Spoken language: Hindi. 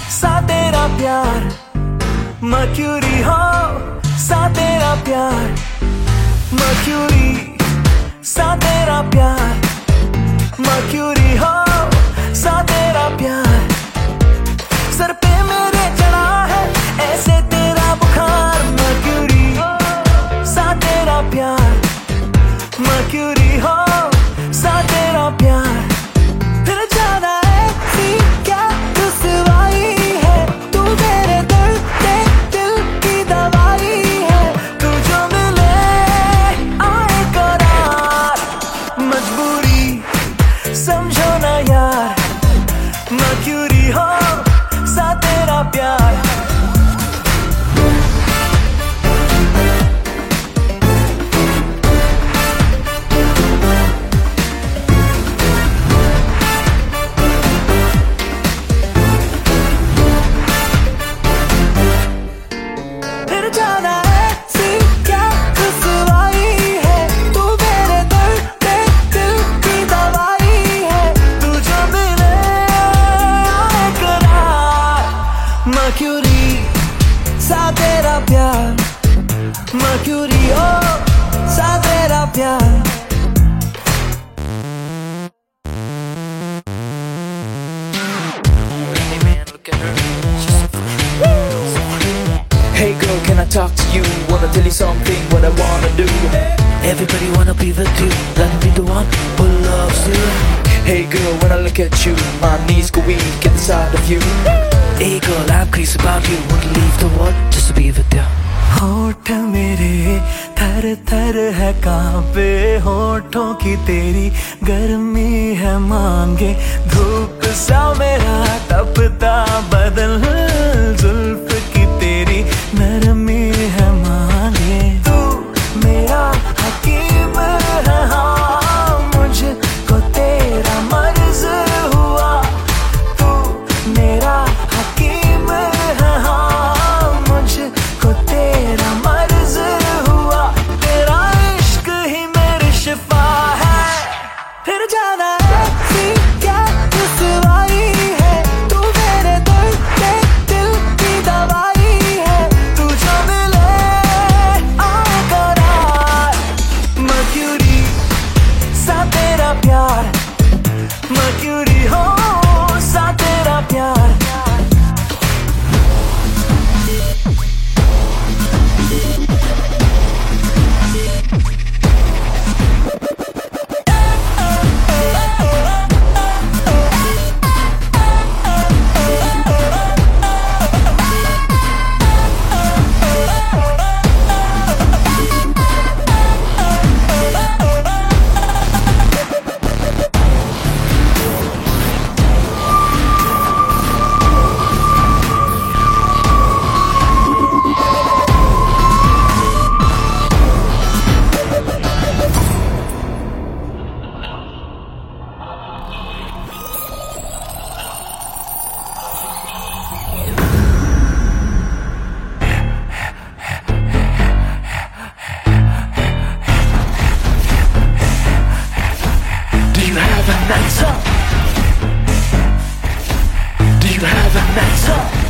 सा तेरा प्यार, मर्क्यूरी हो सा तेरा प्यार, मर्क्यूरी सा तेरा प्यार, मर्क्यूरी हो सा तेरा प्यार। सर पे मेरे चढ़ा है ऐसे तेरा बुखार, मर्क्यूरी सा तेरा प्यार, मर्क्यूरी हो सा तेरा प्यार। फिर जाना है सी क्या रुसवाई है, तू मेरे दिल की दवाई है, तू जो मिले आए करार, मजबूरी समझो ना यार, मर्क्यूरी हो सा तेरा प्यार। जाना है सी क्या रुसवाई है, तू मेरे दिल की दवाई है, तू जो मिले आए करार, मर्क्यूरी सा तेरा प्यार, मर्क्यूरी ओ सा तेरा प्यार। Hey girl, can I talk to you? Wanna tell you something, what I wanna do. Everybody wanna be with you, let me be the one who loves you. Hey girl, when I look at you, my knees go weak at the sight of you. Hey girl, I'm crazy about you, wanna leave the world just to be with you. होठ मेरे थर थर है कांपे, होठों की तेरी गर्मी है मांगे, धूप सा मेरा तपता बदन, जुल्फ की तेरी नरमी है मांगे, तू मेरा हकीम है हाँ, मुझको तेरा मर्ज हुआ, तू मेरा हकीम है हाँ, मुझको तेरा मर्ज हुआ, तेरा इश्क ही मेरी शिफा है। फिर जाना है सी क्या रुसवाई है, तू मेरे दिल की दवाई है, तू जो मिले आए करार, मर्क्यूरी सा तेरा प्यार, मर्क्यूरी हो सा तेरा प्यार। Do you have an answer?